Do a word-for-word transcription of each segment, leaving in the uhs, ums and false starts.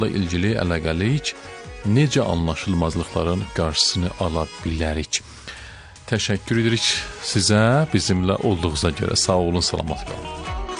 ilgili əlaqəlik necə anlaşılmazlıqların qarşısını ala bilərik? Təşəkkür edirik sizə, bizimlə olduğunuza görə. Sağ olun, salamat qalın.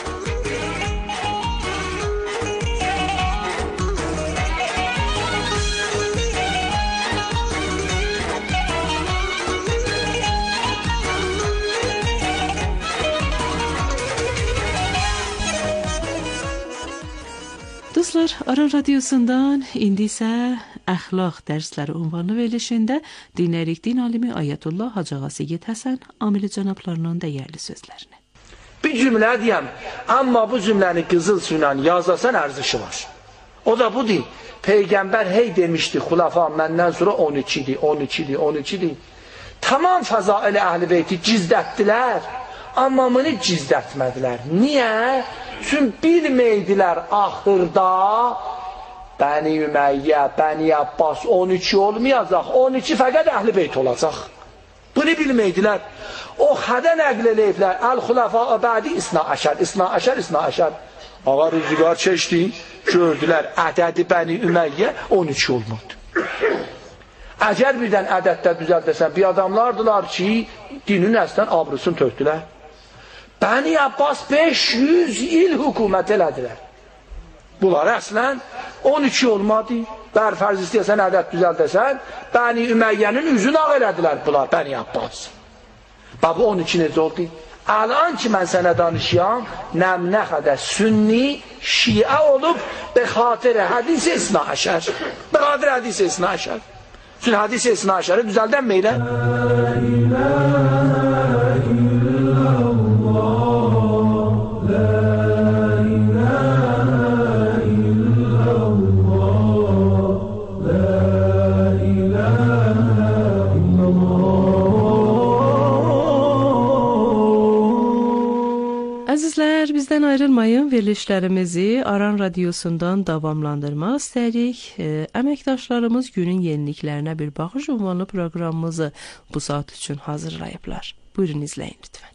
Dostlar, Aran Radyosu'ndan indi isə əxlaq dərsləri ünvanlı verilişində dinləyirik din alimi Ayətullah Hacı Ağa Seyid Həsən Amili cənablarının dəyərli sözlərini. Bir cümlə deyəm, amma bu cümləni qızıl suyla yazasan ərzişi var. O da budur. Peyğəmbər hey demişdi, xulafa məndən sonra on ikidir, on ikidir, on ikidir. Tamam fəzail əhl-i beyti gizlətdilər, amma bunu gizlətmədilər. Niyə? Çünki bilməydilər axırda Bəni Ümeyyə, Bəni Abbas on iki olmayacaq, on iki fəqət əhl-i beyt olacaq. Bunu bilməydilər. O xədə nəql eləyiblər, Əl-Xulafa bədi İsna Əşər, İsna Əşər, İsna Əşər. Ağa rüzgar çeşdi, gördülər ədədi Bəni Ümeyyə on iki olmadı. Əgər birdən ədəddə düzəldəsən, bir adamlardılar ki, dinin əslən abrısını tökdülər. Bəni Abbas beş yüz il hükümət elədilər. Bunlar əslən on iki olmadı. Bər fərz istəyəsən, ədəd düzəldəsən, Bəni Üməyyənin üzünü ağ elədilər bunlar, Bəni Abbas. Baba on iki necə oldu? Alan ki mən sənə danışıyam, nəmnə xədə sünni, şiə olub, be xatir hədis İsna Əşər. Be xatir hədis İsna Əşər. Çünki hədis İsna Əşəri düzəldən meylə? Əzizlər, bizdən ayrılmayın, verilişlərimizi Aran Radyosu'ndan davamlandırmaq istəyirik. E, əməkdaşlarımız günün yeniliklərinə bir baxış ünvanlı proqramımızı bu saat üçün hazırlayıblar. Buyurun, izləyin lütfən.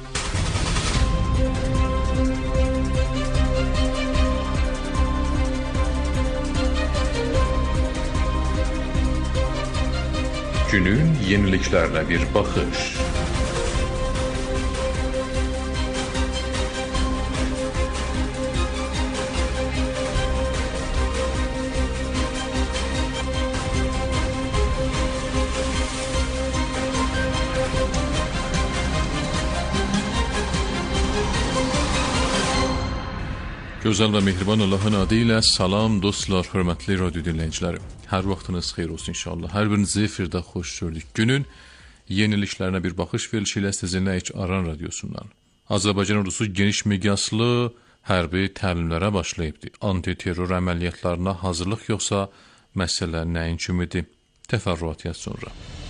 Günün yeniliklərinə bir baxış. Gözəl və mehriban Allahın adı ilə salam dostlar, hörmətli radyo dinləyiciləri. Hər vaxtınız xeyir olsun inşallah. Hər birinizi efirdə xoş gördük. Günün yeniliklərinə bir baxış verilişi ilə sizinləyik Aran Radyosu'ndan. Azərbaycan ordusu geniş miqyaslı hərbi təlimlərə başlayıbdır. Antiterror əməliyyatlarına hazırlıq yoxsa məsələ nəyin kimidir? Təfərrüatiyat sonra.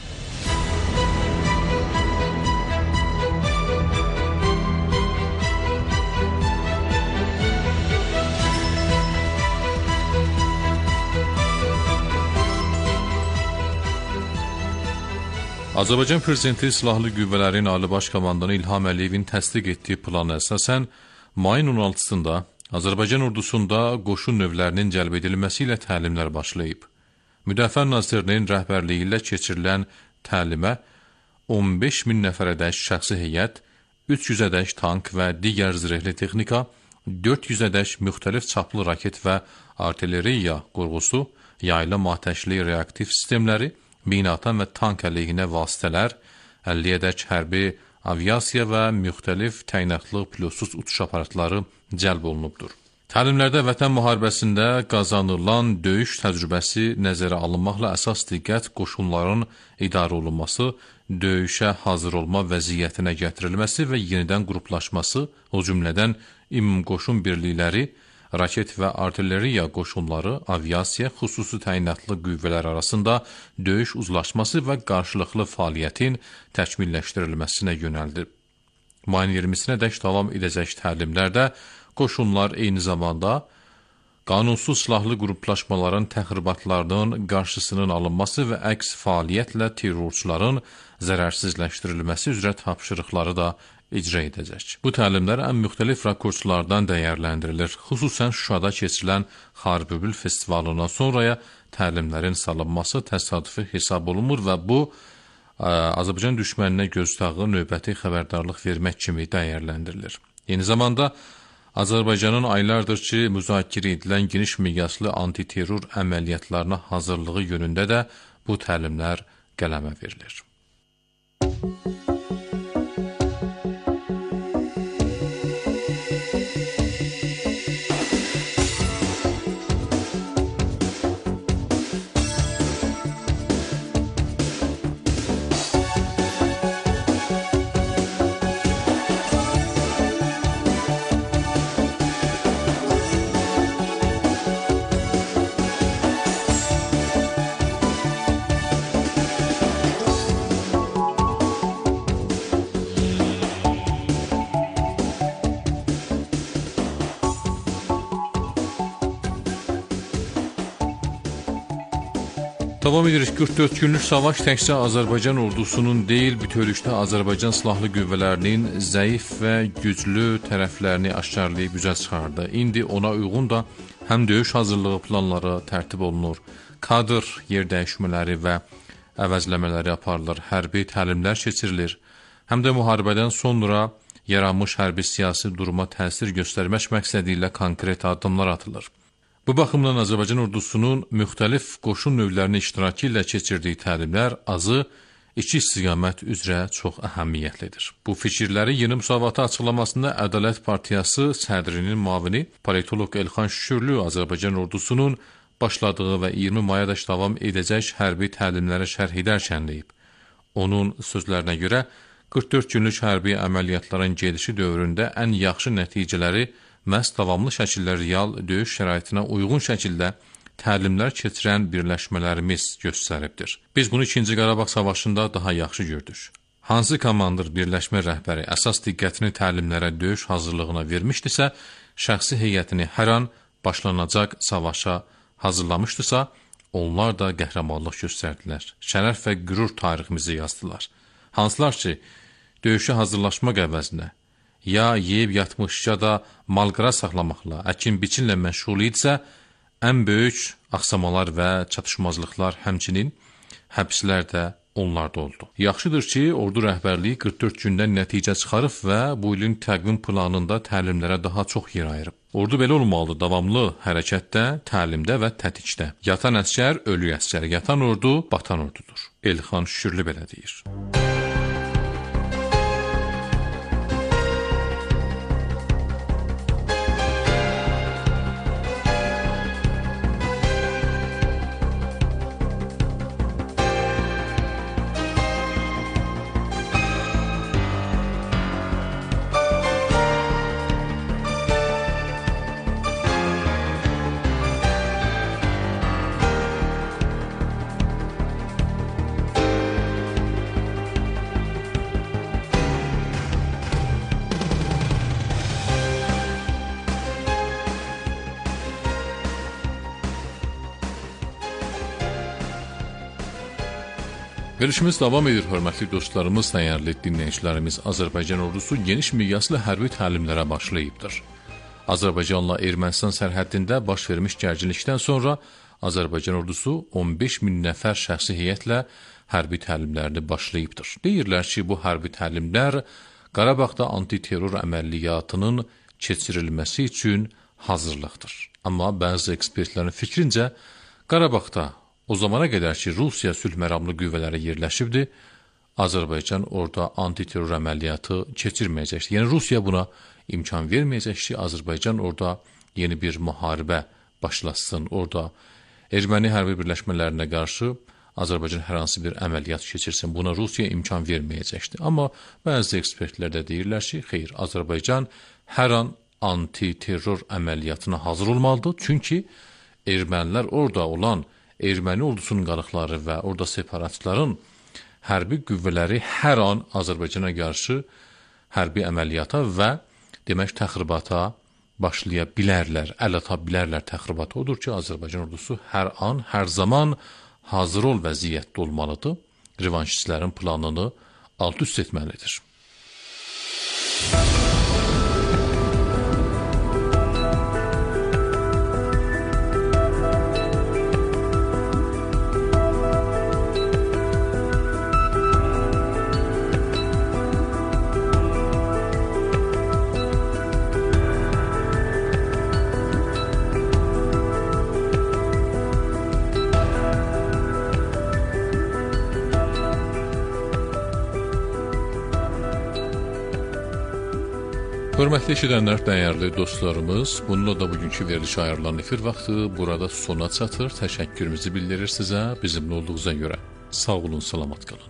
Azərbaycan Prezidenti Silahlı Qüvvələrin Ali Baş Komandanı İlham Əliyevin təsdiq etdiyi plana əsasən mayın on altısında Azərbaycan ordusunda qoşun növlərinin cəlb edilməsi ilə təlimlər başlayıb. Müdafiə Nazirinin rəhbərliyi ilə keçirilən təlimə on beş min nəfərədək şəxsi heyət, üç yüz ədək tank və digər zirehli texnika, dörd yüz ədək müxtəlif çaplı raket və artilleriya qurğusu, yaylım atəşli reaktiv sistemləri, binatan və tank əleyhinə vasitələr, əlli ədək hərbi aviasiya və müxtəlif təyinatlı pilotsuz uçuş aparatları cəlb olunubdur. Təlimlərdə vətən müharibəsində qazanılan döyüş təcrübəsi nəzərə alınmaqla əsas diqqət qoşunların idarə olunması, döyüşə hazır olma vəziyyətinə gətirilməsi və yenidən qruplaşması, o cümlədən ümumqoşun birlikləri, raket və artilleriya qoşunları, aviasiya, xüsusi təyinatlı qüvvələr arasında döyüş uzlaşması və qarşılıqlı fəaliyyətin təkmilləşdirilməsinə yönəldi. Mayın iyirmisinə dək davam edəcək təlimlərdə qoşunlar eyni zamanda qanunsuz silahlı qruplaşmaların təxribatlarının qarşısının alınması və əks fəaliyyətlə terrorçuların zərərsizləşdirilməsi üzrə tapşırıqları da icra edəcək. Bu təlimlər ən müxtəlif rakurslardan dəyərləndirilir. Xüsusən Şuşada keçirilən Xaribübül festivalından sonraya təlimlərin salınması təsadüfi hesab olunmur və bu Azərbaycan düşməninə gözdağı növbəti xəbərdarlıq vermək kimi dəyərləndirilir. Eyni zamanda Azərbaycanın aylardır ki, müzakirə edilən geniş miqyaslı antiterror əməliyyatlarına hazırlığı yönündə də bu təlimlər qələmə verilir. Davam edirik. qırx dörd günlük savaş təkcə Azərbaycan ordusunun deyil, bütövlükdə Azərbaycan silahlı qüvvələrinin zəif və güclü tərəflərini aşkarlayıb üzə çıxardı. İndi ona uyğun da həm döyüş hazırlığı planları tərtib olunur, kadr yerdəyişmələri və əvəzləmələri aparılır, hərbi təlimlər keçirilir, həm də müharibədən sonra yaranmış hərbi siyasi duruma təsir göstərmək məqsədi ilə konkret addımlar atılır. Bu baxımdan Azərbaycan ordusunun müxtəlif qoşun növlərinin iştirakı ilə keçirdiyi təlimlər azı iki istiqamət üzrə çox əhəmiyyətlidir. Bu fikirləri Yeni Müsavatı açıqlamasında Ədalət Partiyası sədrinin müavini politoloq Elxan Şükürlü Azərbaycan ordusunun başladığı və iyirmi mayadaş davam edəcək hərbi təlimlərə şərh edərkən deyib. Onun sözlərinə görə qırx dörd günlük hərbi əməliyyatların gedişi dövründə ən yaxşı nəticələri məhz davamlı şəkildə real döyüş şəraitinə uyğun şəkildə təlimlər keçirən birləşmələrimiz göstəribdir. Biz bunu ikinci Qarabağ savaşında daha yaxşı gördük. Hansı komandır birləşmə rəhbəri əsas diqqətini təlimlərə, döyüş hazırlığına vermişdisə, şəxsi heyətini hər an başlanacaq savaşa hazırlamışdısa, onlar da qəhrəmanlıq göstərdilər. Şərəf və qürur tariximizi yazdılar. Hansılar ki, döyüşə hazırlaşmaq əvəzinə ya yeyib yatmışca da malqara saxlamaqla, əkin-biçinlə məşğul idisə, ən böyük axsamalar və çatışmazlıqlar həmçinin həbslər də onlarda oldu. Yaxşıdır ki, ordu rəhbərliyi qırx dörd gündən nəticə çıxarıb və bu ilin təqvim planında təlimlərə daha çox yer ayırıb. Ordu belə olmalıdır, davamlı hərəkətdə, təlimdə və tətikdə. Yatan əskər, ölü əskər, yatan ordu, batan ordudur. Elxan Şükürlü belə deyir. Verilişimiz davam edir, hörmətli dostlarımız, dəyərli dinləyicilərimiz. Azərbaycan ordusu geniş miqyaslı hərbi təlimlərə başlayıbdır. Azərbaycanla Ermənistan sərhəddində baş vermiş gərginlikdən sonra Azərbaycan ordusu on beş min nəfər şəxsi heyətlə hərbi təlimlərini başlayıbdır. Deyirlər ki, bu hərbi təlimlər Qarabağda antiterror əməliyyatının keçirilməsi üçün hazırlıqdır. Amma bəzi ekspertlərin fikrincə, Qarabağda o zamana qədər ki, Rusiya sülh məramlı qüvvələri yerləşibdir, Azərbaycan orada antiterror əməliyyatı keçirməyəcəkdir. Yəni, Rusiya buna imkan verməyəcək ki, Azərbaycan orada yeni bir müharibə başlasın, orada erməni hərbi birləşmələrinə qarşı Azərbaycan hər hansı bir əməliyyat keçirsin. Buna Rusiya imkan verməyəcəkdir. Amma bəzi ekspertlər də deyirlər ki, xeyr, Azərbaycan hər an antiterror əməliyyatına hazır olmalıdır. Çünki ermənilər orada olan erməni ordusunun qalıqları və orada separatçıların hərbi qüvvələri hər an Azərbaycana qarşı hərbi əməliyyata və demək təxribata başlaya bilərlər, əl ata bilərlər təxribata. Odur ki, Azərbaycan ordusu hər an, hər zaman hazır ol vəziyyətdə olmalıdır. Revanşistlərin planını alt üst etməlidir. Hörmətli eşidənlər, dəyərli dostlarımız, bununla da bugünkü verilişə ayrılan efir vaxtı burada sona çatır. Təşəkkürümüzü bildirir sizə, bizimlə olduğunuza görə. Sağ olun, salamat qalın.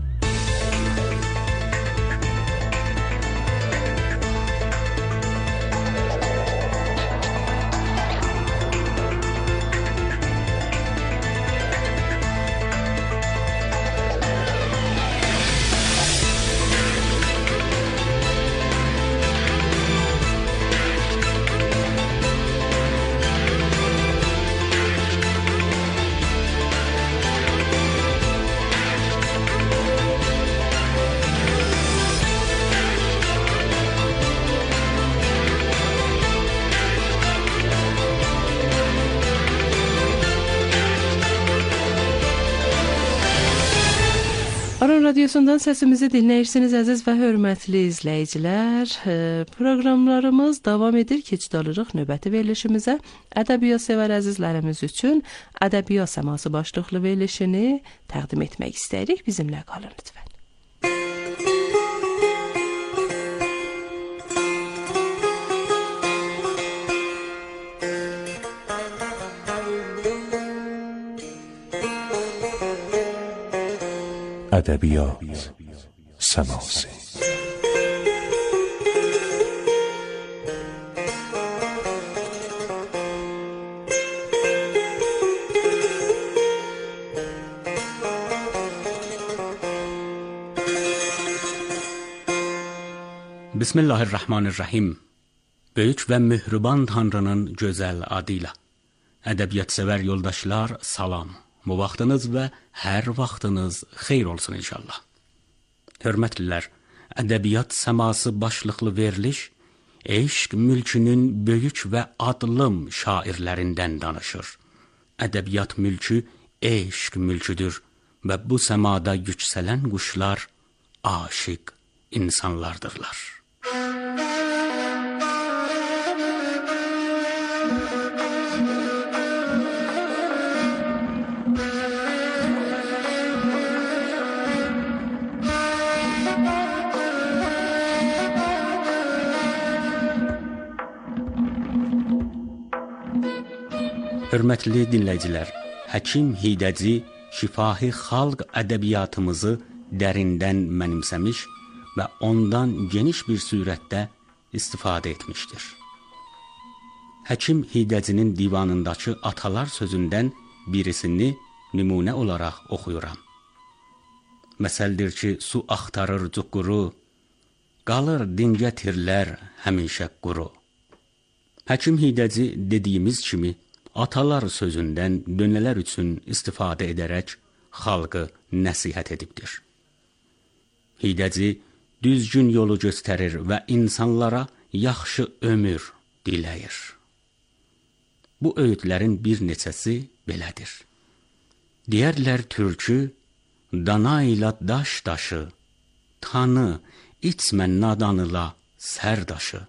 Aran Radyosundan səsimizi dinləyirsiniz əziz və hörmətli izləyicilər. Proqramlarımız davam edir. Keçid alırıq növbəti verilişimizə. Ədəbiyyat sevər əzizlərimiz üçün Ədəbiyyat səması başlıqlı verilişini təqdim etmək istəyirik. Bizimlə qalın lütfən. ادبیات سماسی Bismillahirrahmanirrahim. Böyük və mehriban Tanrının gözəl adıyla. Ədəbiyyat-sevər yoldaşlar, salam. Bu vaxtınız və hər vaxtınız xeyir olsun inşallah. Hörmətlilər, ədəbiyyat səması başlıqlı veriliş, eşq mülkünün böyük və adlım şairlərindən danışır. Ədəbiyyat mülkü eşq mülküdür və bu səmada yüksələn quşlar aşiq insanlardırlar. Hörmətli dinləyicilər, Həkim Hidəci şifahi xalq ədəbiyyatımızı dərindən mənimsəmiş və ondan geniş bir surətdə istifadə etmişdir. Həkim Hidəcinin divanındakı atalar sözündən birisini nümunə olaraq oxuyuram. Məsəldir ki, su axtarır cuquru, qalır dingə tirlər həmişə quru. Həkim Hidəci dediyimiz kimi atalar sözündən dönələr üçün istifadə edərək xalqı nəsihət edibdir. Hidəci düzgün yolu göstərir və insanlara yaxşı ömür diləyir. Bu öğütlərin bir neçəsi belədir. Deyərlər türkü, dana ilə daş daşı, tanı, içmə nadanıla sərdaşı.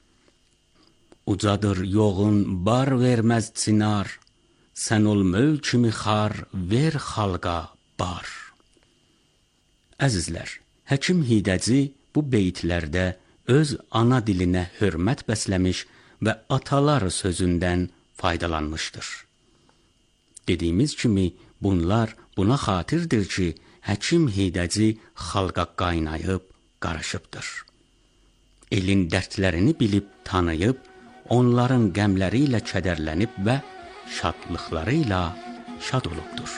Ucadır yoğun bar verməz cinar, sən ol möv kimi xar, ver xalqa bar. Əzizlər, Həkim Hidəci bu beytlərdə öz ana dilinə hörmət bəsləmiş və atalar sözündən faydalanmışdır. Dediyimiz kimi, bunlar buna xatirdir ki, Həkim Hidəci xalqa qaynayıb, qarışıbdır. Elin dərdlərini bilib, tanıyıb, onların qəmləri ilə kədərlənib və şadlıqları ilə şad olubdur.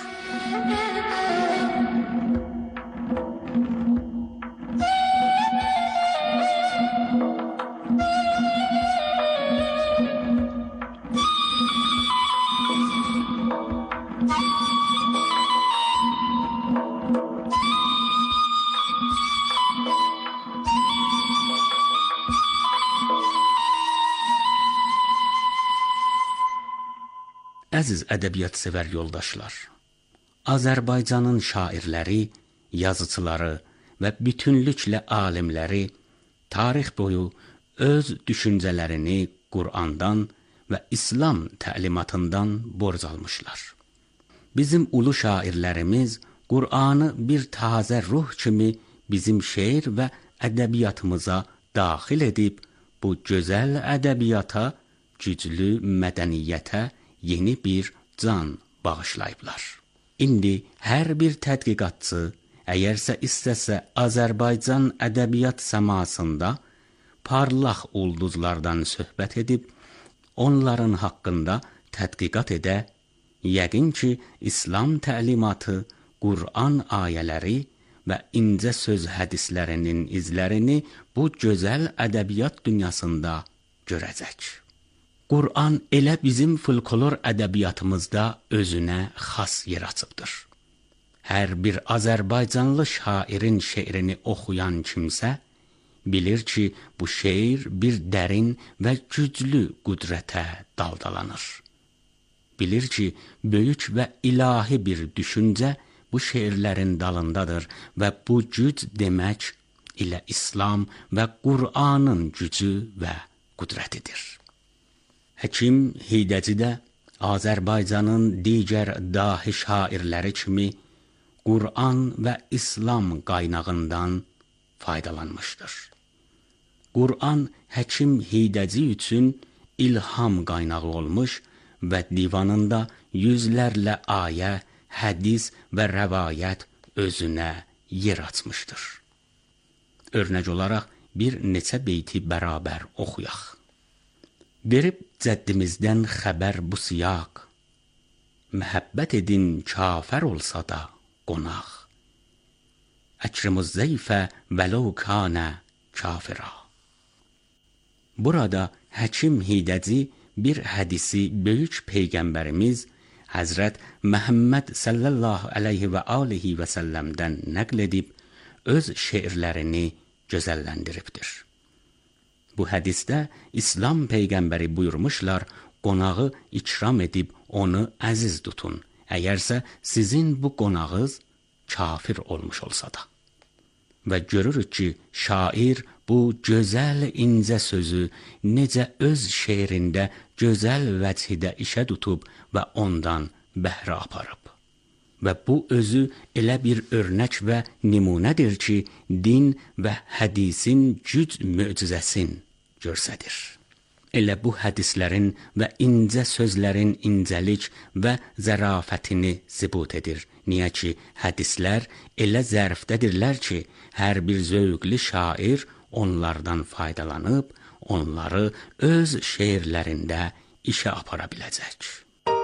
Əziz ədəbiyyat-sevər yoldaşlar, Azərbaycanın şairləri, yazıçıları və bütünlüklə alimləri tarix boyu öz düşüncələrini Qur'andan və İslam təlimatından borc almışlar. Bizim ulu şairlərimiz Qur'anı bir tazə ruh kimi bizim şeir və ədəbiyyatımıza daxil edib, bu gözəl ədəbiyyata, güclü mədəniyyətə yeni bir can bağışlayıblar. İndi hər bir tədqiqatçı, əgərsə istəsə Azərbaycan ədəbiyyat səmasında parlaq ulduzlardan söhbət edib, onların haqqında tədqiqat edə, yəqin ki, İslam təlimatı, Qur'an ayələri və incə söz hədislərinin izlərini bu gözəl ədəbiyyat dünyasında görəcək. Qur'an elə bizim folklor ədəbiyyatımızda özünə xas yer açıbdır. Hər bir Azərbaycanlı şairin şeirini oxuyan kimsə, bilir ki, bu şeir bir dərin və güclü qüdrətə daldalanır. Bilir ki, böyük və ilahi bir düşüncə bu şeirlərin dalındadır və bu güc demək ilə İslam və Qur'anın gücü və qüdrətidir. Həkim Hidəci də Azərbaycanın digər dahi şairləri kimi Qur'an və İslam qaynağından faydalanmışdır. Qur'an Həkim Hidəci üçün ilham qaynağı olmuş və divanında yüzlərlə ayə, hədis və rəvayət özünə yer açmışdır. Örnək olaraq bir neçə beyti bərabər oxuyaq. Verib cəddimizdən xəbər bu siyaq, məhəbbət edin kafər olsa da qonaq, əkrəmüz zeyfə vələv kanə kafirə. Burada Həkim Hidəci bir hədisi böyük Peyğəmbərimiz Həzrət Məhəmməd sallallahu aleyhi və alihi və səlləmdən nəql edib, öz şeirlərini gözəlləndiribdir. Bu hədisdə İslam Peyğəmbəri buyurmuşlar, qonağı ikram edib onu əziz tutun, əgərsə sizin bu qonağınız kafir olmuş olsa da. Və görürük ki, şair bu gözəl incə sözü necə öz şeirində gözəl vəchidə işə tutub və ondan bəhrə aparıb. Və bu özü elə bir örnək və nümunədir ki, din və hədisin güc möcüzəsin görsədir. Elə bu hədislərin və incə sözlərin incəlik və zərafətini sübut edir. Niyə ki, hədislər elə zərfdədirlər ki, hər bir zövqlü şair onlardan faydalanıb, onları öz şeirlərində işə apara biləcək.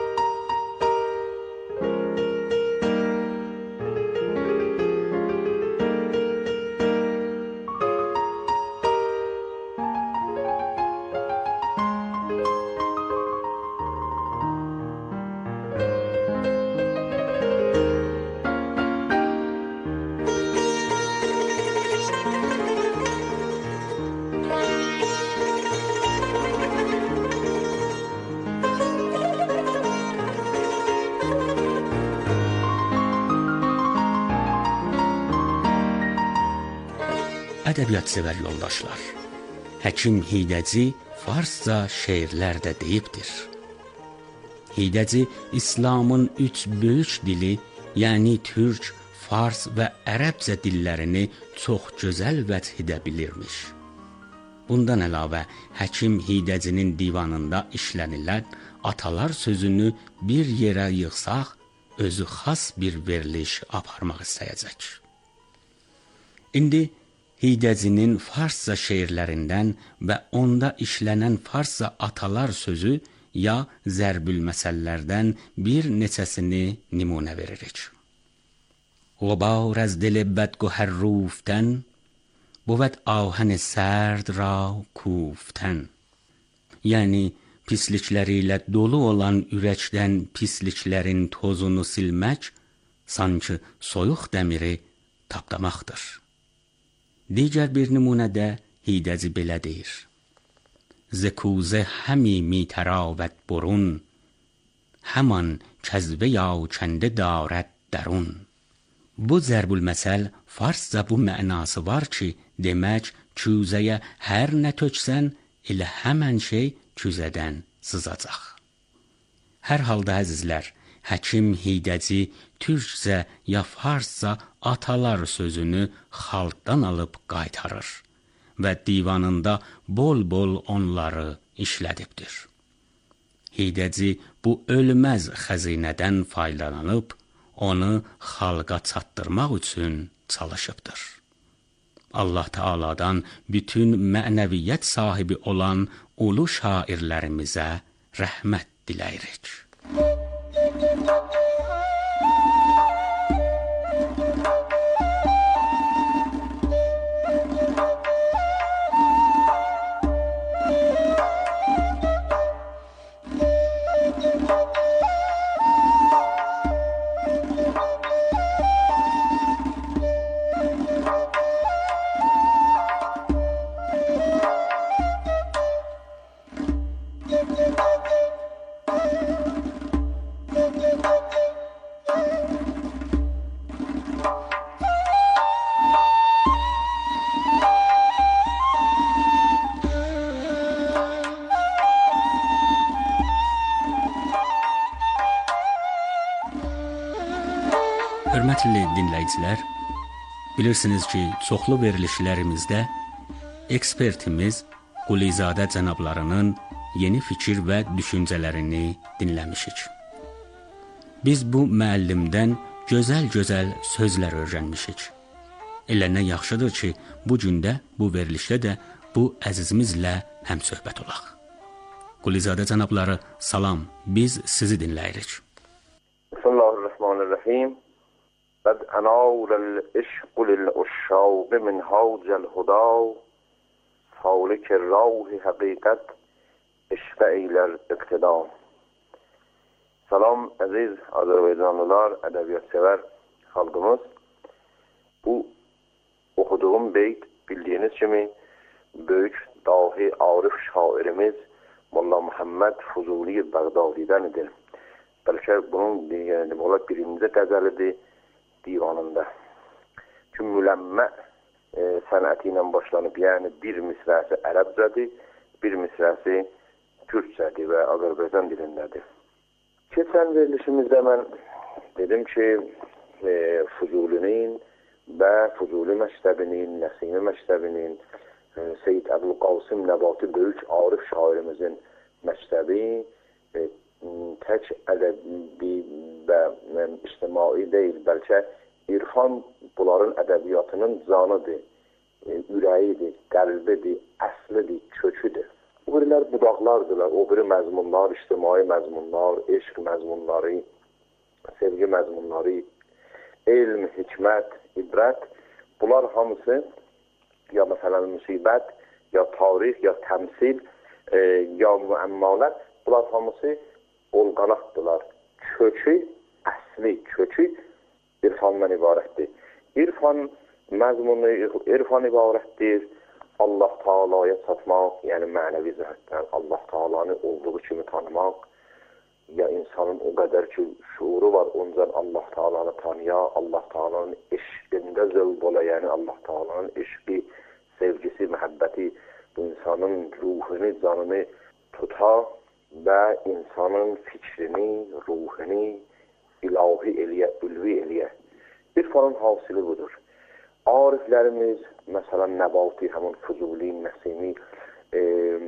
Ədəbiyyat-sevər yoldaşlar, Həkim Hidəci farsca şeirlər də deyibdir. Hidəci İslamın üç böyük dili, yəni türk, fars və ərəbcə dillərini çox gözəl vəchidə bilirmiş. Bundan əlavə, Həkim Hidəcinin divanında işlənilən atalar sözünü bir yerə yığsaq, özü xas bir veriliş aparmaq istəyəcək. İndi Hidəcinin farsca şeirlərindən və onda işlənən farsca atalar sözü ya zərbül məsəllərdən bir neçəsini nümunə veririk. غبار از دل بدگهر روفتن بود آهن سرد را کوفتن. Yəni pislikləri ilə dolu olan ürəkdən pisliklərin tozunu silmək sanki soyuq dəmiri tapdamaqdır. Digər bir nümunədə Hidəci belə deyir: ز کوزه همی می تراود برون همان کزوه یا چنده دارد درون. Bu zərbül məsəl farsca bu mənası var ki, demək küzəyə hər nə töksən, elə həmən şey küzədən sızacaq. Hər halda əzizlər, Həkim Hiydəci türkcə ya farsca atalar sözünü xalqdan alıb qaytarır və divanında bol-bol onları işlədibdir. Hiydəci bu ölməz xəzinədən faydalanıb, onu xalqa çatdırmaq üçün çalışıbdır. Allah Teala'dan bütün mənəviyyət sahibi olan ulu şairlərimizə rəhmət diləyirik. Hörmətli dinləyicilər, bilirsiniz ki, çoxlu verilişlərimizdə ekspertimiz Qulizadə cənablarının yeni fikir və düşüncələrini dinləmişik. Biz bu müəllimdən gözəl-gözəl sözlər öyrənmişik. Elə nə yaxşıdır ki, bu gündə, bu verilişdə də bu əzizimizlə həmsöhbət olaq. Qulizadə cənabları, salam, biz sizi dinləyirik. Bismillahirrahmanirrahim. قد انار العشق للعشاق من هاج الهدى سالک راه حقیقت عشق eyler iktida. Salam aziz Azərbaycanlılar, ədəbiyyat sever xalqımız. Bu okuduğum beyt bildiğiniz kimi büyük dahi arif şairimiz Molla Muhammed Fuzuli Bağdadi'dendir. Belki bunun yani, birinci qəzəlidir divanında. Çünki müləmmə e, sənəti ilə başlanıb, yəni bir misrəsi ərəbcədir, bir misrəsi türkcədir və Azərbaycan dilindədir. Keçən verilişimizdə mən dedim ki, e, Fuzulinin və Fuzuli məktəbinin, Nəsimi məktəbinin, e, Seyyid Əbülqasım Nəbati böyük arif şairimizin məktəbi e, tək ədəbi və ictimai deyil, bəlkə irfan bunların ədəbiyyatının canıdır, e, ürəyidir, qəlbidir, əslidir, köküdür. O birilər budaqlardırlar, o biri məzmunlar, ictimai məzmunlar, eşq məzmunları, sevgi məzmunları, elm, hikmət, ibrət, bunlar hamısı ya məsələn müsibət, ya tarix, ya təmsil, e, ya müəmmalar, bunlar hamısı olqanaqdırlar. Kökü, əsli kökü irfandan ibarətdir. İrfan məzmunu, irfan ibarətdir. Allah Teala'ya çatmaq, yəni mənəvi cəhətdən Allah Teala'nı olduğu kimi tanımaq, ya insanın o qədər ki şuuru var, ondan Allah Teala'nı tanıya, Allah Teala'nın eşqində zövq ola, yəni Allah Teala'nın eşqi, sevgisi, məhəbbəti bu insanın ruhunu, canını tuta və insanın fikrini, ruhunu ilahi eləyə, ülvi eləyə. İrfanın hasili budur. Ariflərimiz, məsələn, Nəbati, həmin Fuzuli, Nəsimi, e,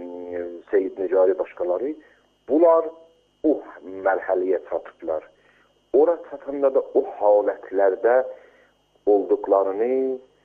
Seyyid Nicari başqaları, bunlar o mərhəliyə çatıblar. Ora çatanda da o halətlərdə olduqlarını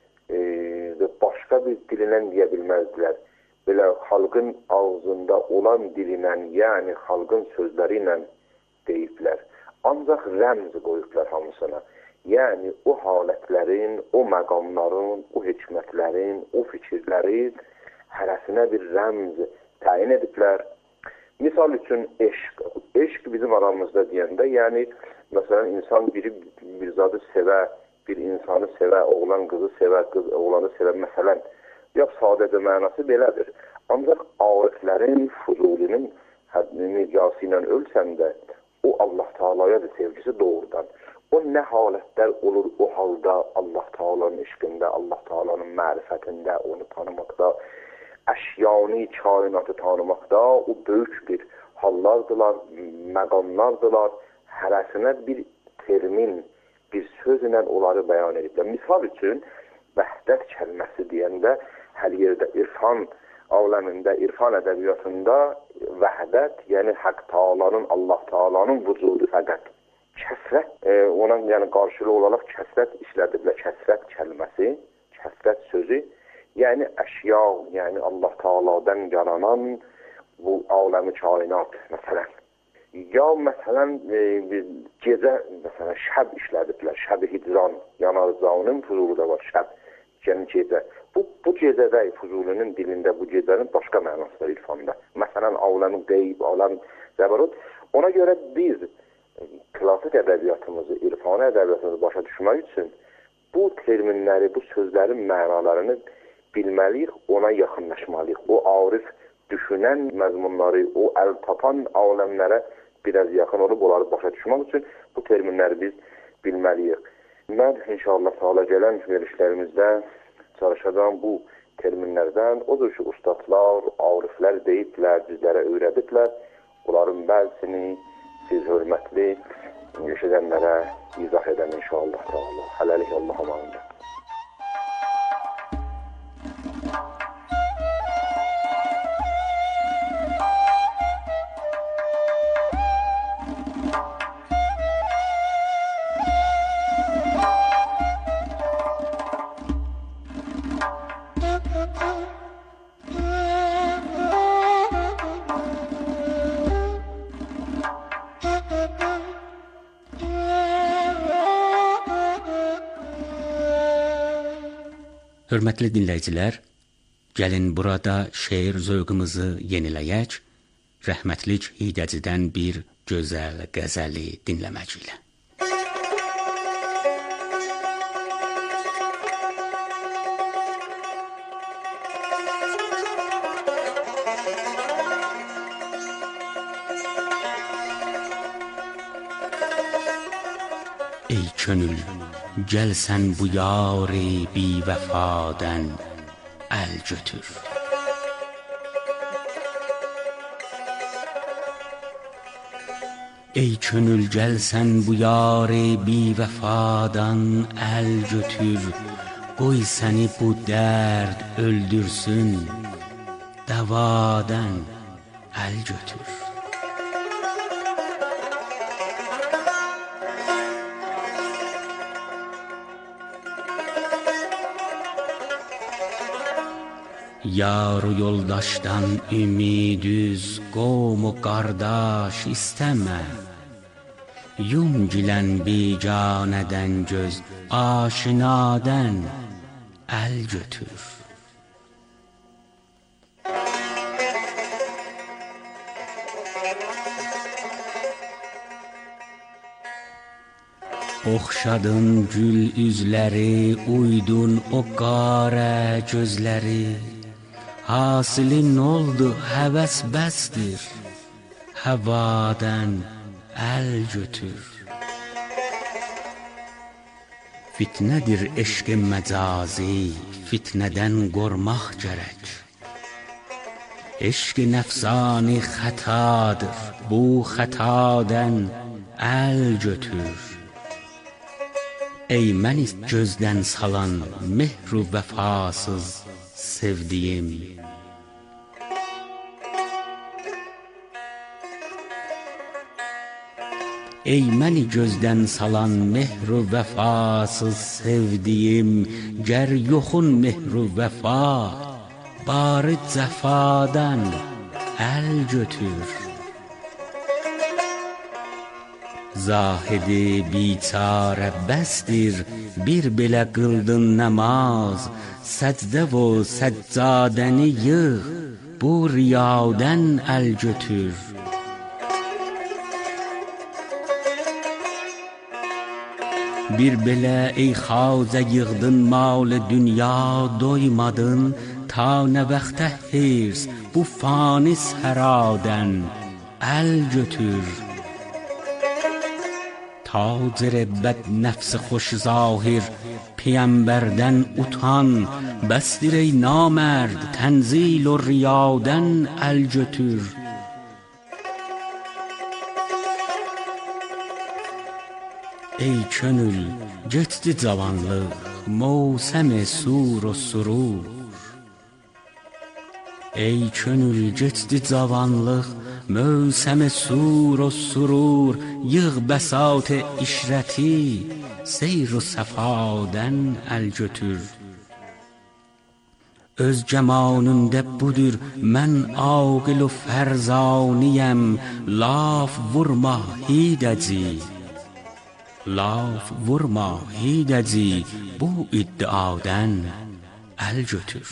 e, başqa bir dilindən deyə bilməzdilər. Belə xalqın ağzında olan dilindən, yəni xalqın sözləri ilə deyiblər. Ancaq rəmz qoyublar hamısına. Yəni o halətlərin, o məqamların, o hikmətlərin, o fikirlərin hərəsinə bir rəmz təyin ediblər. Misal üçün eşq. Eşq bizim aramızda deyəndə, yəni məsələn insan biri bir zadı sevə, bir insanı sevə, oğlan qızı sevə, qız oğlanı sevə məsələn. Yox, sadəcə mənası belədir. Ancaq ariflərin, Fuzulinin həddini cası ilə ölsəndə, o Allah Teala'ya da sevgisi doğrudan. O nə halətlər olur o halda Allah Teala'nın eşqində, Allah Teala'nın mərifətində, onu tanımaqda, əşyani kainatı tanımaqda o böyük bir hallardılar, məqamlardılar. Hərəsinə bir termin, bir sözlə onları bəyan ediblər. Misal üçün, vəhdət kəlməsi deyəndə hər yerdə irfan aləmində, irfan ədəbiyyatında vəhdət, yəni Haqq Teala'nın, Allah Teala'nın vücudu fəqət. Kəsrət, e, ona yəni qarşılığı olaraq kəsrət işlədiblər. Kəsrət kəlməsi, kəsrət sözü, yəni əşya, yəni Allah Teala'dan yaranan bu aləmi kainat məsələn. Ya məsələn e, gecə məsələn şəb işlədiblər. Şəb-i hicran, yanarcanın Fuzuli da var şəb, yəni gecə. Bu, bu gecədə Fuzulinin dilində bu gecənin başqa mənası var irfanda. Məsələn aləmi qeyb, aləm zəbarut. Ona görə biz klasik ədəbiyyatımızı, irfani ədəbiyyatımızı başa düşmək üçün bu terminləri, bu sözlərin mənalarını bilməliyik, ona yaxınlaşmalıyıq. O arif düşünən məzmunları, o əl tapan aləmlərə biraz yaxın olub, onları başa düşmək üçün bu terminləri biz bilməliyik. Mən inşallah sağla gələn verilişlərimizdə çalışacağım bu terminlərdən, odur ki, ustadlar, ariflər deyiblər, bizlərə öyrədiblər. Onların bəzisini siz hörmətli eşidənlərə izah edəm inşallah. Hələlik Allah'a emanet. Hörmətli dinləyicilər, gəlin burada şeir zövqümüzü yeniləyək, rəhmətlik Hidəcidən bir gözəl qəzəli dinləmək ilə. Ey könül, gəl sən bu yari bi vəfadən əl götür. Ey könül, gəl sən bu yari bi vəfadan əl götür. Qoy səni bu dərd öldürsün, dəvadan əl götür. Yar yoldaşdan ümidüz, qovm u qardaş istəmə. Yum gilən biganədən göz, aşinadən əl götür. Oxşadın gül üzləri, uydun o qarə gözləri. Hasili n'oldu həvəs bəsdir, həvadən əl götür. Fitnədir eşq-i məcazi, fitnədən qormaq gərək. Eşq-i nəfsani xətadır, bu xətadən əl götür. Ey məni gözdən salan, mehru vəfasız sevdiyim. Ey məni gözdən salan, mehru vəfasız sevdiyim. Gər yoxun mehru vəfa, bari cəfadan əl götür. Zahidi biçarə bəsdir, bir belə qıldın namaz. Səcdə və səccadəni yığ, bu riyadən əl götür. Bir belə ey xacə yığdın mal dünya, doymadın, ta nə vaxtə hirs, bu fani səradən əl götür. تاجر بد nefs خوش ظاهر پیامبردن utan بسtir ey namerd تنزیل و ریادن el götür. Ey könül geçti cavanlıq mövsəm-i sur o surur. Ey könül geçdi cavanlıq mövsəm-i sur o surur. Yığ bəsat-ı işrəti seyr o səfadən el götür. Öz cəmanında budur mən aqil و fərzaniyəm. Laf vurma hidəci, laf vurma hidəci, bu iddiadan el götür.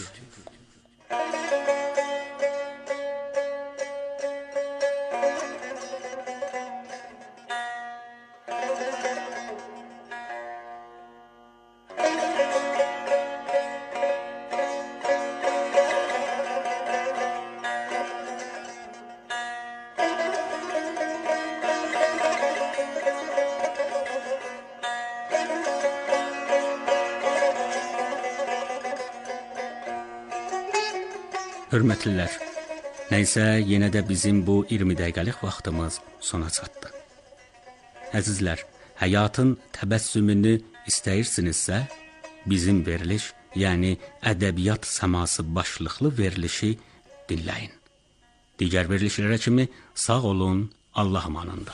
Hörmətlilər, nəysə yenə də bizim bu iyirmi dəqiqəlik vaxtımız sona çatdı. Əzizlər, həyatın təbəssümünü istəyirsinizsə, bizim veriliş, yəni ədəbiyyat səması başlıqlı verilişi dinləyin. Digər verilişlərə kimi sağ olun, Allah amanında.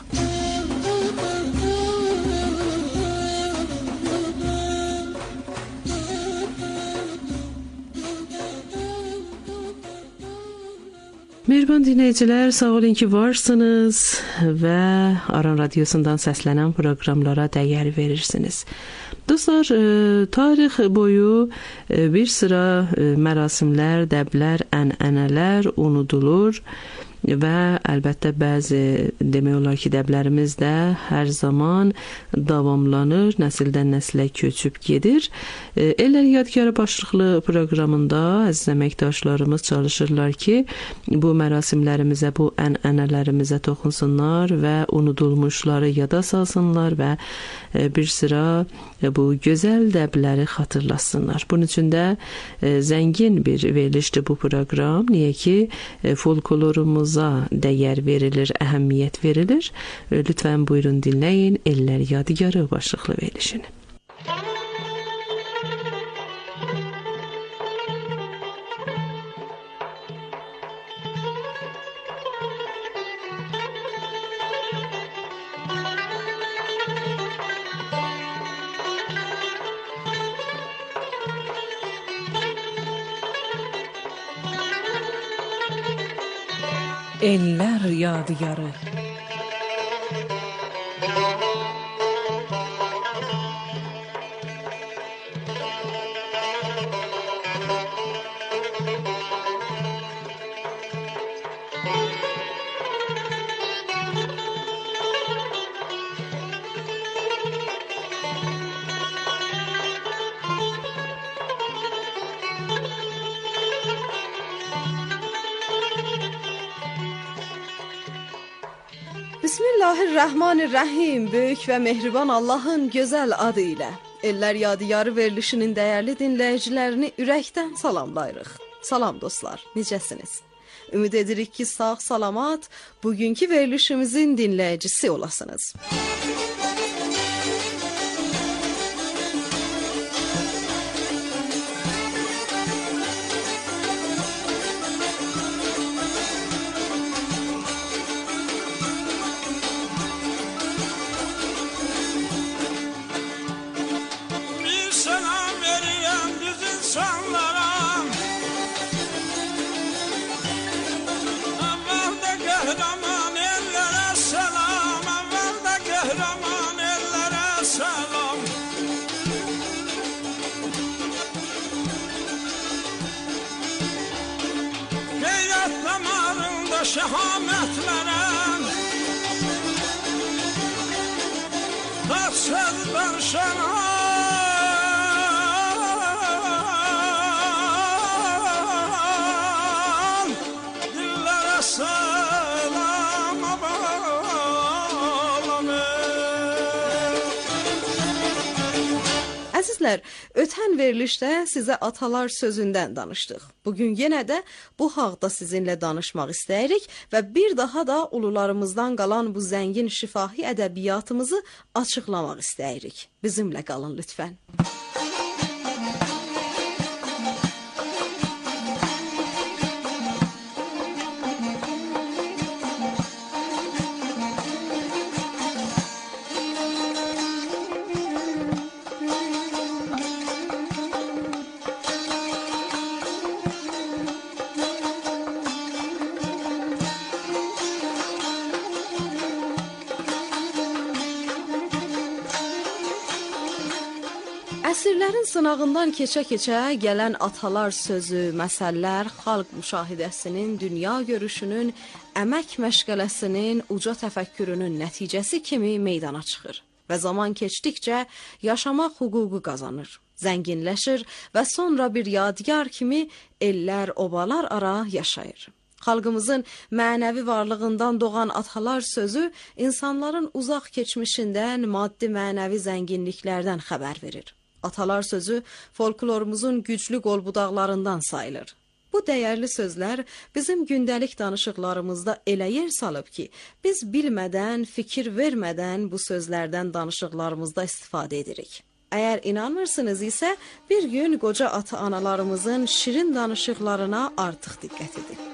Mehriban dinləyicilər, sağ olun ki varsınız və Aran Radiosundan səslənən proqramlara dəyər verirsiniz. Dostlar, tarix boyu bir sıra mərasimlər, dəblər, ənənələr unudulur və əlbəttə bəzi demək olar ki, dəblərimiz də hər zaman davamlanır, nəsildən nəslə köçüb gedir. Ellər Yadgarı başlıqlı proqramında əziz əməkdaşlarımız çalışırlar ki, bu mərasimlərimizə, bu ənənələrimizə toxunsunlar və unudulmuşları yada salsınlar və bir sıra bu gözəl dəbləri xatırlasınlar. Bunun üçün də zəngin bir verilişdir bu proqram. Niyə ki, folklorumuz dəyər verilir, əhəmiyyət verilir. Lütfən buyurun dinləyin Ellər Yadigarı başlıqlı verilişini. Ellər Yadigarı. Bismillahirrahmanirrahim. Böyük və mehriban Allahın gözəl adı ilə Ellər Yadigarı verilişinin dəyərli dinləyicilərini ürəkdən salamlayırıq. Salam dostlar, necəsiniz? Ümid edirik ki, sağ salamat bugünkü verilişimizin dinləyicisi olasınız. Şehametlerem tatsız darşanan dillere selam bağlamı. Əzizlər, ötən verilişdə sizə atalar sözündən danışdıq. Bugün yenə də bu haqda sizinlə danışmaq istəyirik və bir daha da ulularımızdan qalan bu zəngin şifahi ədəbiyyatımızı açıqlamaq istəyirik. Bizimlə qalın lütfən. Əsrlərin sınağından keçə-keçə gələn atalar sözü, məsəllər xalq müşahidəsinin, dünya görüşünün, əmək məşğələsinin, uca təfəkkürünün nəticəsi kimi meydana çıxır və zaman keçdikcə yaşamaq hüququ qazanır, zənginləşir və sonra bir yadigar kimi ellər, obalar ara yaşayır. Xalqımızın mənəvi varlığından doğan atalar sözü insanların uzaq keçmişindən maddi-mənəvi zənginliklərdən xəbər verir. Atalar sözü folklorumuzun güclü qolbudaqlarından sayılır. Bu dəyərli sözlər bizim gündəlik danışıqlarımızda elə yer salıb ki, biz bilmədən, fikir vermədən bu sözlərdən danışıqlarımızda istifadə edirik. Əgər inanmırsınız isə, bir gün qoca ata-analarımızın şirin danışıqlarına artıq diqqət edin.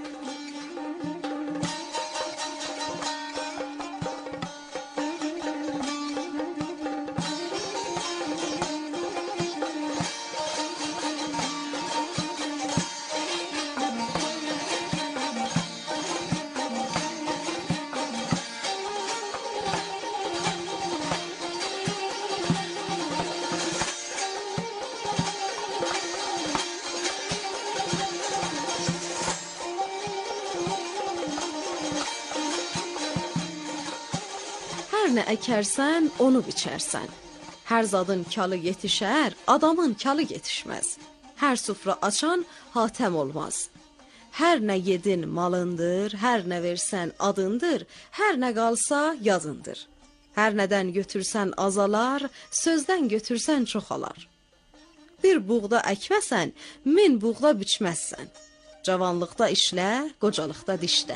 Hər nə əkərsən, onu biçərsən. Hər zadın kalı yetişər, adamın kalı yetişməz. Hər sufra açan hatəm olmaz. Hər nə yedin malındır, hər nə versən adındır, hər nə qalsa yadındır. Hər nədən götürsən azalar, sözdən götürsən çoxalar. Bir buğda əkməsən, min buğda biçməzsən. Cavanlıqda işlə, qocalıqda dişlə.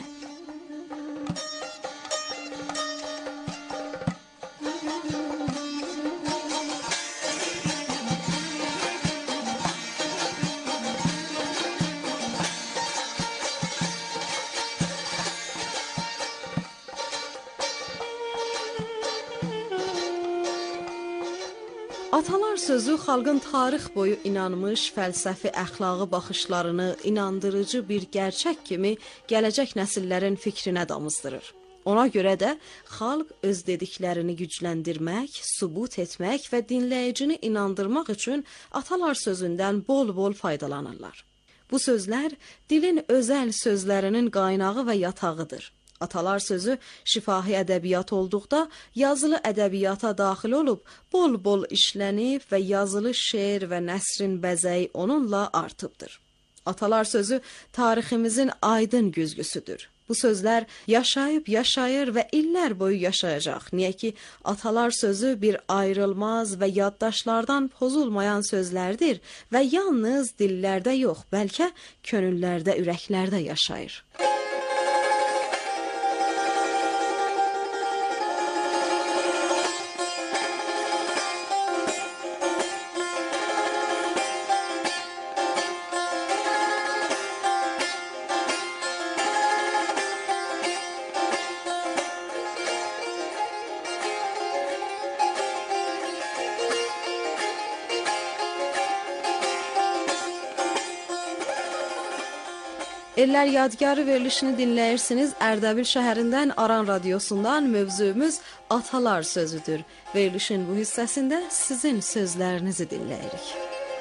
Atalar sözü xalqın tarix boyu inanmış, fəlsəfi, əxlaqi baxışlarını inandırıcı bir gerçək kimi gələcək nəsillərin fikrinə damızdırır. Ona görə də xalq öz dediklərini gücləndirmək, sübut etmək və dinləyicini inandırmaq üçün atalar sözündən bol-bol faydalanırlar. Bu sözlər dilin özəl sözlərinin qaynağı və yatağıdır. Atalar sözü şifahi ədəbiyyat olduqda yazılı ədəbiyyata daxil olub, bol-bol işlənib və yazılı şeir və nəsrin bəzəyi onunla artıbdır. Atalar sözü tariximizin aydın güzgüsüdür. Bu sözlər yaşayıb yaşayır və illər boyu yaşayacaq. Niyə ki, atalar sözü bir ayrılmaz və yaddaşlardan pozulmayan sözlərdir və yalnız dillərdə yox, bəlkə könüllərdə, ürəklərdə yaşayır. Ellər Yadigarı verilişini dinləyirsiniz. Ərdəbil şəhərindən Aran radiosundan mövzumuz atalar sözüdür. Verilişin bu hissəsində sizin sözlərinizi dinləyirik.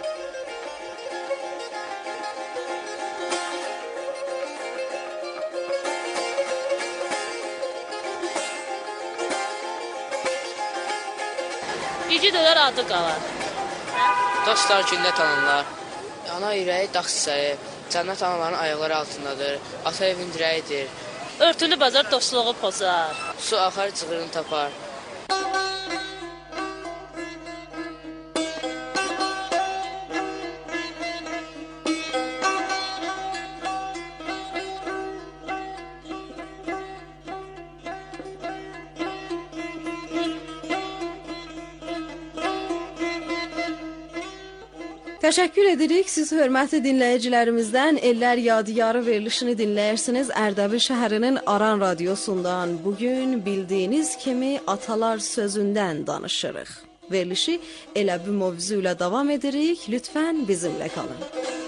İki dölər adı qalar. Dostlar gündə tanınlar. Ana ürəyi dağ çiçəyi. Cənnət anaların ayaqları altındadır. Ata evin dirəyidir. Örtülü bazar dostluğu pozar. Su axar cığırını tapar. Təşəkkür edirik. Siz hörmətli dinləyicilərimizdən Ellər Yadigarı verilişini dinləyirsiniz Ərdəbil şəhərinin Aran radiosundan. Bugün bildiyiniz kimi atalar sözündən danışırıq. Verilişi elə bu mövzu ilə davam edirik. Lütfən bizimlə qalın.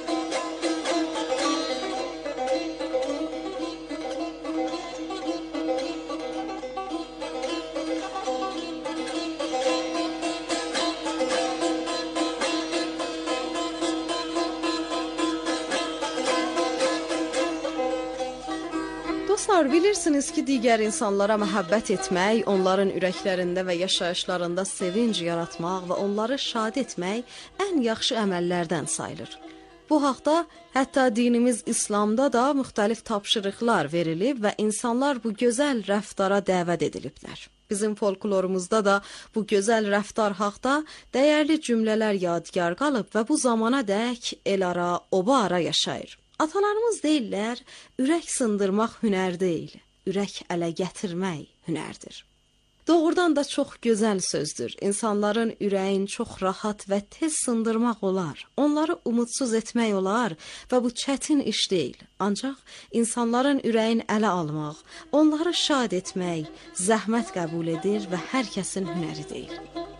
Dostlar, bilirsiniz ki, digər insanlara məhəbbət etmək, onların ürəklərində və yaşayışlarında sevinc yaratmaq və onları şad etmək ən yaxşı əməllərdən sayılır. Bu haqda hətta dinimiz İslamda da müxtəlif tapşırıqlar verilib və insanlar bu gözəl rəftara dəvət ediliblər. Bizim folklorumuzda da bu gözəl rəftar haqda dəyərli cümlələr yadigar qalıb və bu zamana dək el ara, oba ara yaşayır. Atalarımız deyirlər, ürək sındırmaq hünər deyil, ürək ələ gətirmək hünərdir. Doğrudan da çox gözəl sözdür. İnsanların ürəyin çox rahat və tez sındırmaq olar. Onları umudsuz etmək olar və bu çətin iş deyil. Ancaq insanların ürəyin ələ almaq, onları şad etmək zəhmət qəbul edir və hər kəsin hünəri deyil.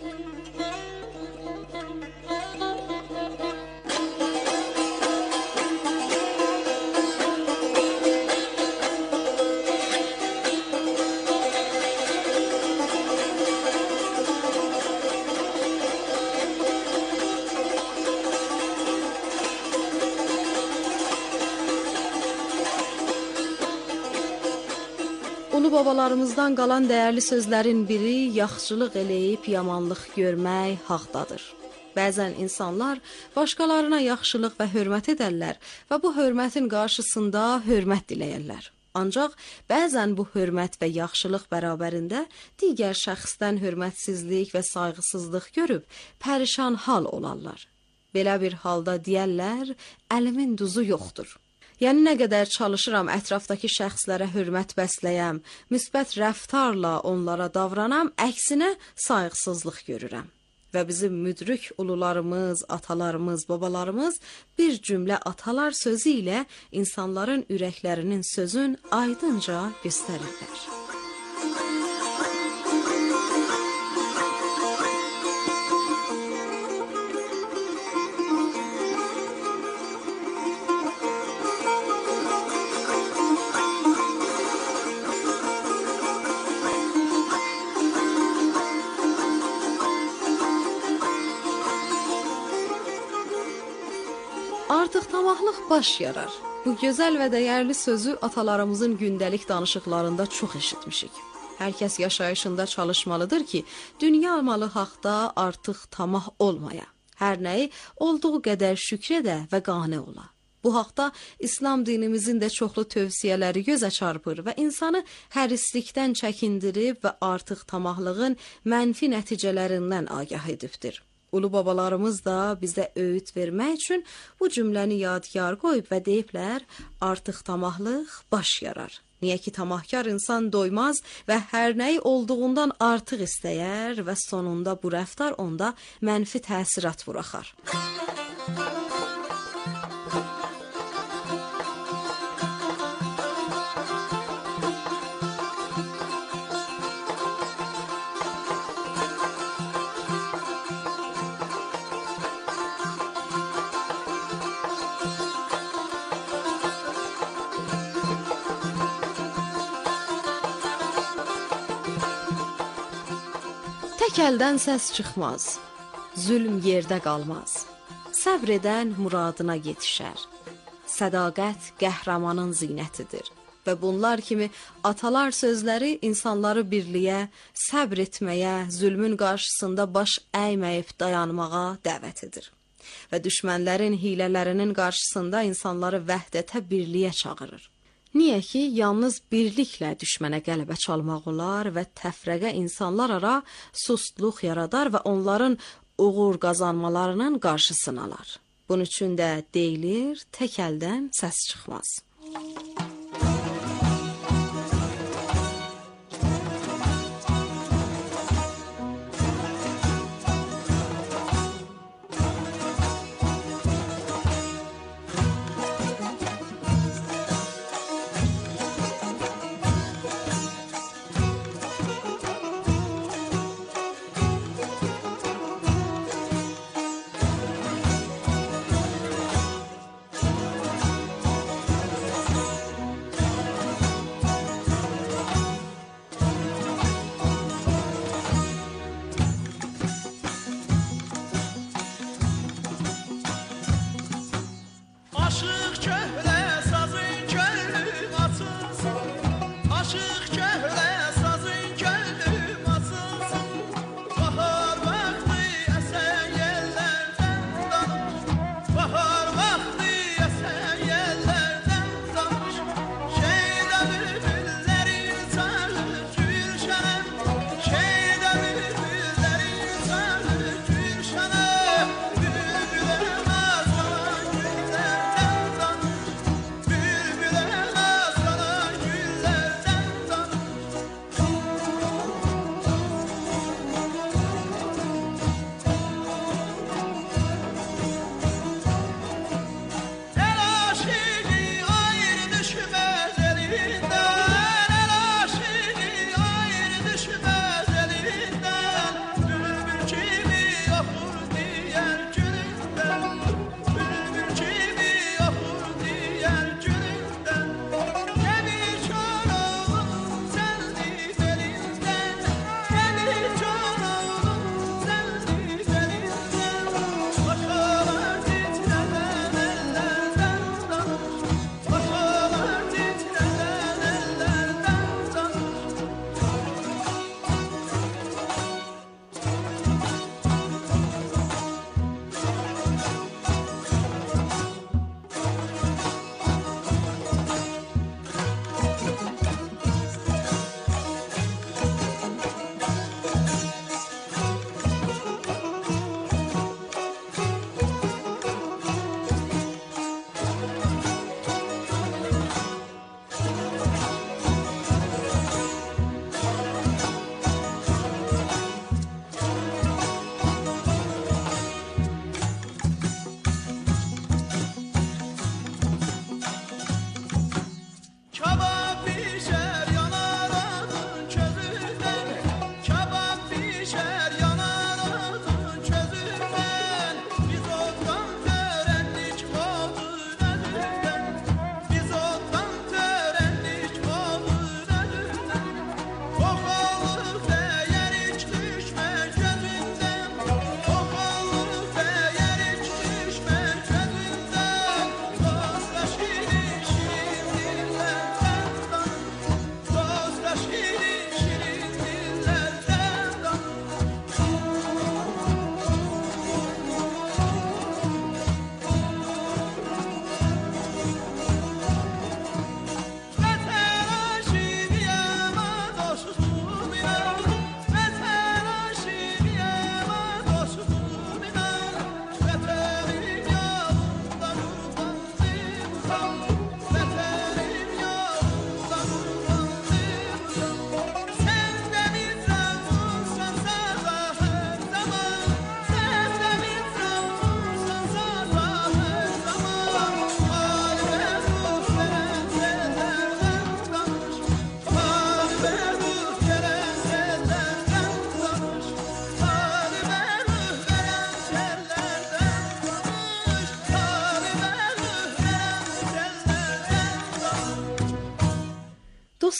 Ulu babalarımızdan qalan dəyərli sözlərin biri yaxşılıq eləyib yamanlıq görmək haqdadır. Bəzən insanlar başqalarına yaxşılıq və hörmət edərlər və bu hörmətin qarşısında hörmət diləyərlər. Ancaq bəzən bu hörmət və yaxşılıq bərabərində digər şəxsdən hörmətsizlik və sayğısızlıq görüb pərişan hal olarlar. Belə bir halda deyərlər, əlimin duzu yoxdur. Yəni nə qədər çalışıram ətrafdakı şəxslərə hörmət bəsləyəm, müsbət rəftarla onlara davranam, əksinə sayğısızlıq görürəm. Və bizim müdrik ulularımız, atalarımız, babalarımız bir cümlə atalar sözü ilə insanların ürəklərinin sözün aydınca göstərirlər. Artıq tamahlıq baş yarar. Bu gözəl və dəyərli sözü atalarımızın gündəlik danışıqlarında çox eşitmişik. Hər kəs yaşayışında çalışmalıdır ki, dünya malı haqda artıq tamah olmaya. Hər nəyi olduğu qədər şükredə və qane ola. Bu haqda İslam dinimizin də çoxlu tövsiyələri gözə çarpır və insanı hərislikdən çəkindirib və artıq tamahlığın mənfi nəticələrindən agah edibdir. Ulu babalarımız da bizə öğüt vermək üçün bu cümləni yadigar qoyub və deyiblər, artıq tamahlıq baş yarar. Niyə ki, tamahkar insan doymaz və hər nəyi olduğundan artıq istəyər və sonunda bu rəftar onda mənfi təsirat buraxar. Tək əldən səs çıxmaz, zülm yerdə qalmaz. Səbr edən muradına yetişər. Sədaqət qəhrəmanın zinətidir. Və bunlar kimi atalar sözləri insanları birliyə, səbr etməyə, zülmün qarşısında baş əyməyib dayanmağa dəvət edir. Və düşmənlərin hilələrinin qarşısında insanları vəhdətə, birliyə çağırır. Niyə ki, yalnız birliklə düşmənə qələbə çalmaq olar və təfrəqə insanlar ara sustluq yaradar və onların uğur qazanmalarının qarşısını alar. Bunun üçün də deyilir, tək əldən səs çıxmaz.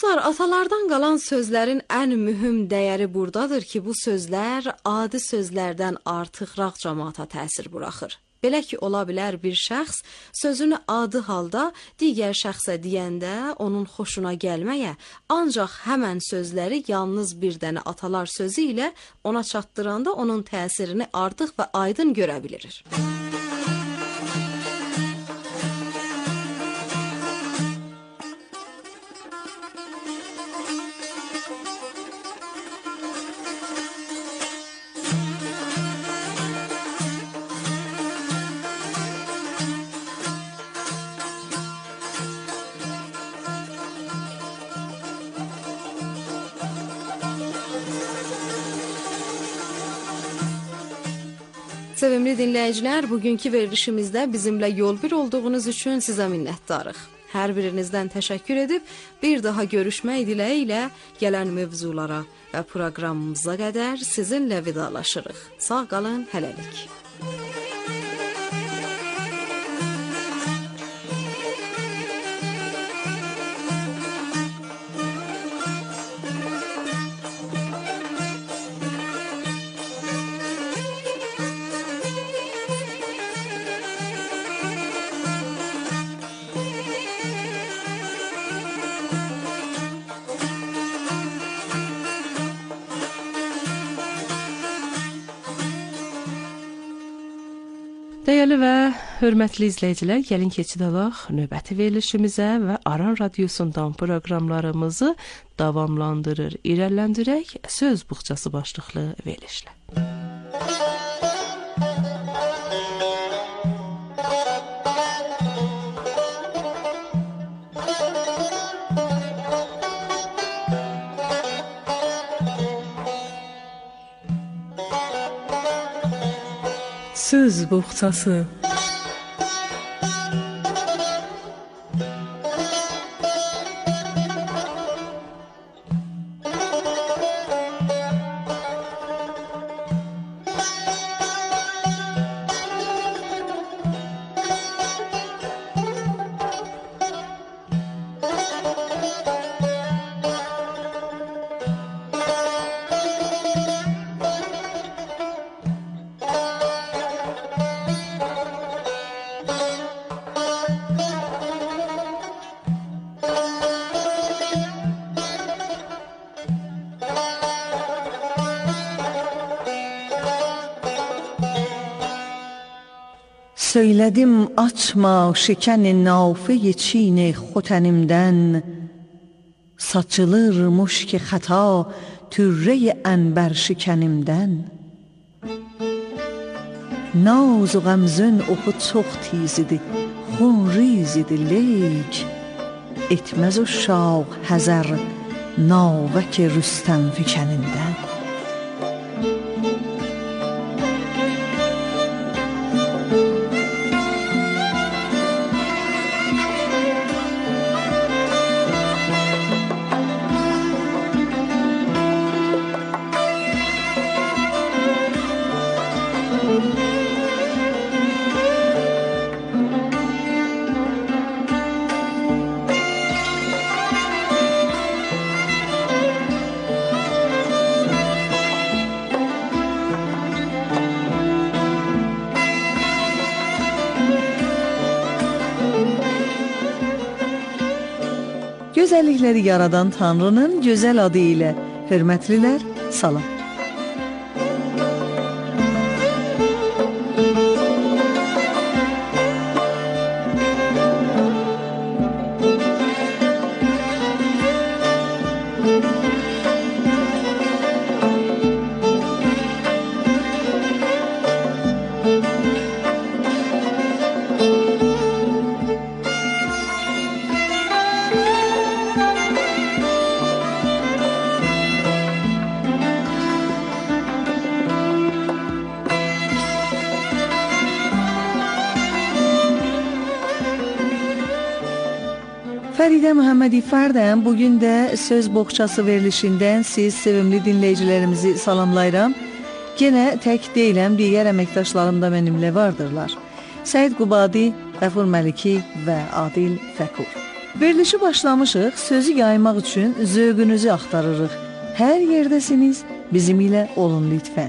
Dostlar, atalardan qalan sözlərin ən mühüm dəyəri buradadır ki, bu sözlər adi sözlərdən artıqraq cəmaata təsir buraxır. Belə ki, ola bilər bir şəxs sözünü adi halda digər şəxsə deyəndə onun xoşuna gəlməyə, ancaq həmən sözləri yalnız bir dənə atalar sözü ilə ona çatdıranda onun təsirini artıq və aydın görə bilir. Sevimli dinləyicilər, bugünkü verilişimizdə bizimlə yol bir olduğunuz üçün sizə minnətdarıq. Hər birinizdən təşəkkür edib, bir daha görüşmək diləyi ilə gələn mövzulara və proqramımıza qədər sizinlə vidalaşırıq. Sağ qalın, hələlik. Dəyərli və hörmətli izləyicilər, gəlin keçid alaq növbəti verilişimizə və Aran Radiosundan proqramlarımızı davamlandırır, irəliləndirək söz buxçası başlıqlı verilişlə. Söz buxçası. Söyledim açma şiken nafe çin xotenimden, saçılır muşk xata türre enber şikenimden. Naz و غمزن oxu çox tizidi, xun rizidi leyk, etmez o şaq həzər navək rüstəm fikeninden. Gözəllikləri yaradan Tanrının gözəl adı ilə hörmətlilər, salam. Fəridə Məhəmmədi Fərdəm, bugün də söz boğçası verilişindən siz sevimli dinləyicilərimizi salamlayıram. Yenə tək deyiləm, digər əməkdaşlarım da mənimlə vardırlar. Səid Qubadi, Qəfur Məliki və Adil Fəkur. Verilişi başlamışıq, sözü yaymaq üçün zövqünüzü axtarırıq. Hər yerdəsiniz, bizim ilə olun lütfən.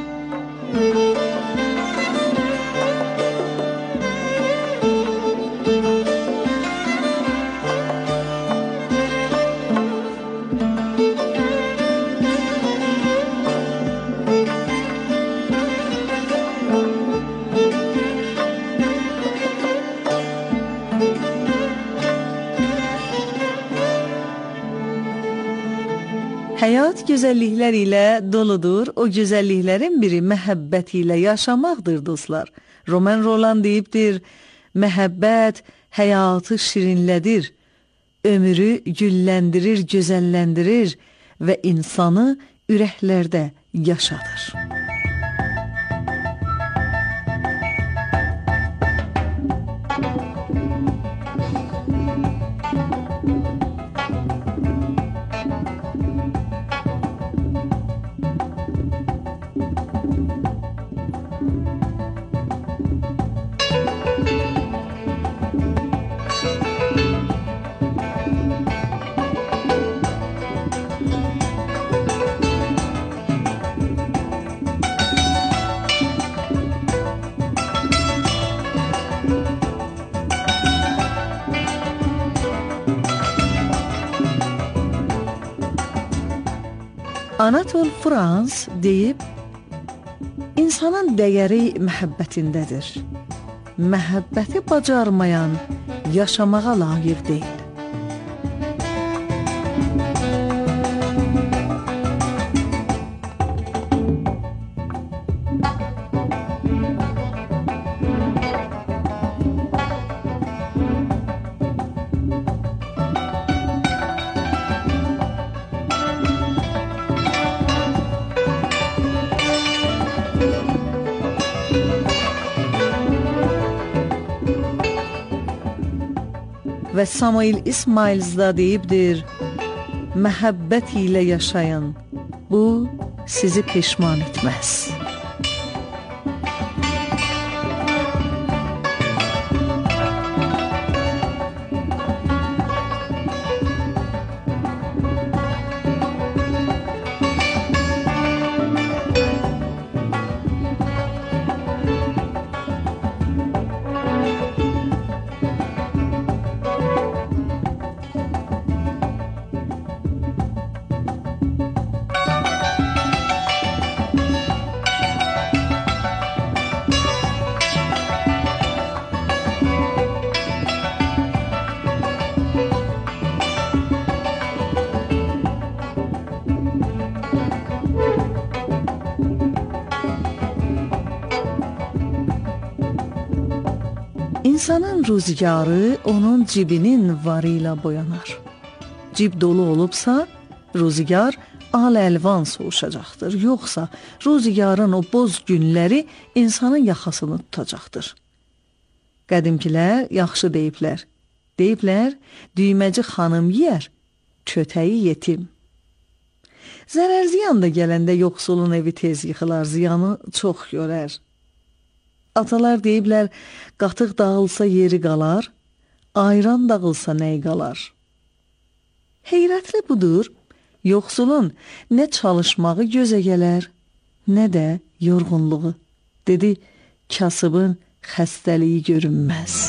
Həyat gözəlliklər ilə doludur. O gözəlliklərin biri məhəbbət ilə yaşamaqdır dostlar. Roman Roland deyibdir, məhəbbət həyatı şirinlədir, ömrü gülləndirir, gözəlləndirir və insanı ürəklərdə yaşadır. Anatol France deyib, insanın dəyəri məhəbbətindədir. Məhəbbəti bacarmayan yaşamağa layiq deyil. Və Samuel İsmails da deyibdir, məhəbbət ilə yaşayın, bu sizi peşman etməz. İnsanın rüzgarı onun cibinin varı ilə boyanar. Cib dolu olubsa, rüzgar al-əlvan soğuşacaqdır. Yoxsa rüzgarın o boz günləri insanın yaxasını tutacaqdır. Qədimkilər yaxşı deyiblər. Deyiblər, düyməci xanım yeyər, kötəyi yetim. Zərər ziyan da gələndə yoxsulun evi tez yıxılar, ziyanı çox görər. Atalar deyiblər, qatıq dağılsa yeri qalar, ayran dağılsa nəy qalar. Heyrətli budur, yoxsulun nə çalışmağı gözə gələr, nə də yorğunluğu. Dedi, kasıbın xəstəliyi görünməz.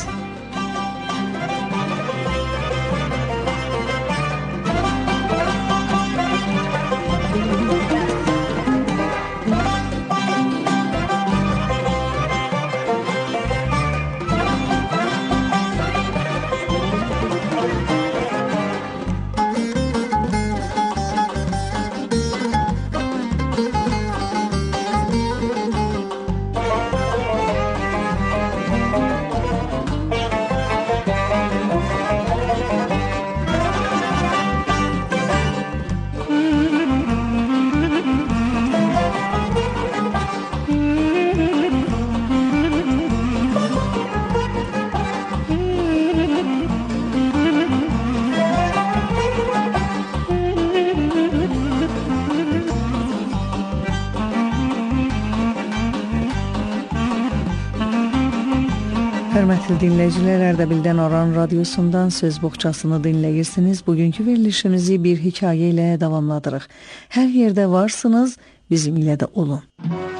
Hörmətli dinləyicilər, Ərdəbildən Aran radiosundan söz boğçasını dinləyirsiniz. Bugünkü verilişimizi bir hekayə ilə davamladırıq. Hər yerdə varsınız, bizim ilə də olun.